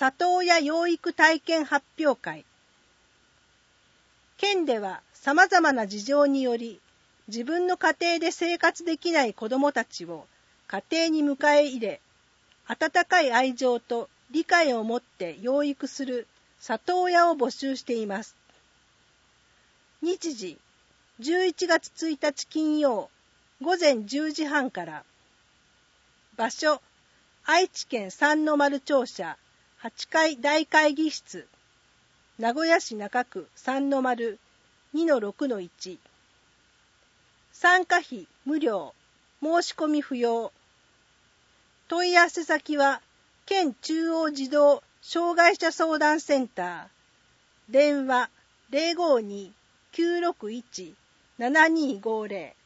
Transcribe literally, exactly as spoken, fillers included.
里親養育体験発表会。県では様々な事情により、自分の家庭で生活できない子どもたちを家庭に迎え入れ、温かい愛情と理解を持って養育する里親を募集しています。日時、じゅういちがつついたち金曜、午前じゅうじはんから。場所、愛知県三の丸庁舎はちかい大会議室、名古屋市中区三の丸 にのろくのいち。参加費無料、申し込み不要。問い合わせ先は、県中央児童障害者相談センター、電話 ゼロごに きゅうろくいち ななにごゼロ。